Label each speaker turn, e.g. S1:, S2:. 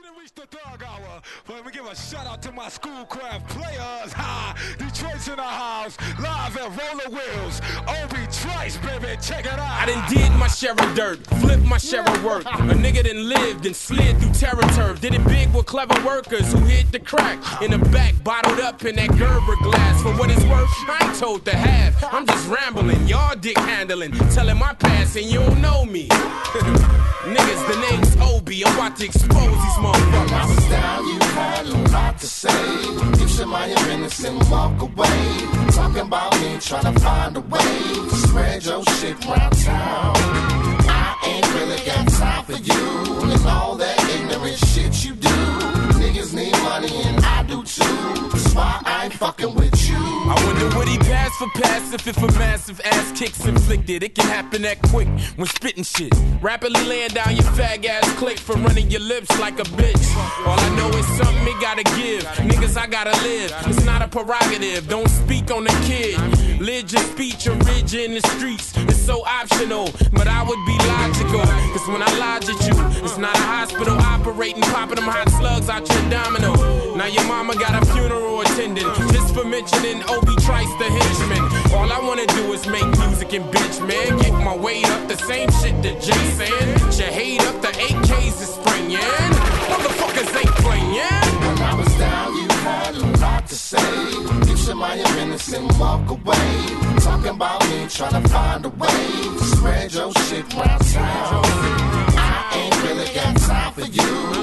S1: done reached the thug hour. Let me give a shout out to my Schoolcraft players. Ha! Detroit's in the house. Live at Roller Wheels. Obi Trice, baby. Check it out.
S2: I done did my share of dirt, flipped my share of work. A nigga done lived and slid through terror turf. Did it big with clever workers who hit the crack in the back, bottled up in that Gerber glass. For what it's worth, I ain't told to have. I'm just rambling, y'all dick handling, telling my past and you don't know me. Niggas, the name's Obi. I'm about to expose these motherfuckers.
S3: I was down, you had a lot to say. Give somebody your business and walk away. Talking about me, trying to find a way to spread your shit round town. I ain't really got time for you and all that ignorant shit you do. Niggas need money and I do too. That's why I ain't fucking with you.
S2: I wonder would he pass for passive if a massive ass kick's inflicted. It can happen that quick when spitting shit. Rapidly laying down your fag ass click for running your lips like a bitch. All I know is something it gotta give. Niggas, I gotta live. It's not a prerogative. Don't speak on the kid. Live your speech or ridge in the streets. It's so optional, but I would be logical. Cause when I lodge at you, it's not a hospital operating, popping them hot slugs out your domino. Now your mama got a funeral attending just for mentioning Obi Trice the henchman. All I wanna do is make music and bitch, man. Get my weight up, the same shit that Jay saying. Get your hate up, the 8Ks this spring, yeah? Motherfuckers ain't playing, yeah?
S3: When I was down, you had a lot to say. Give somebody your business and walk away. Talking about me, trying to find a way to spread your shit round town. I ain't really got time for you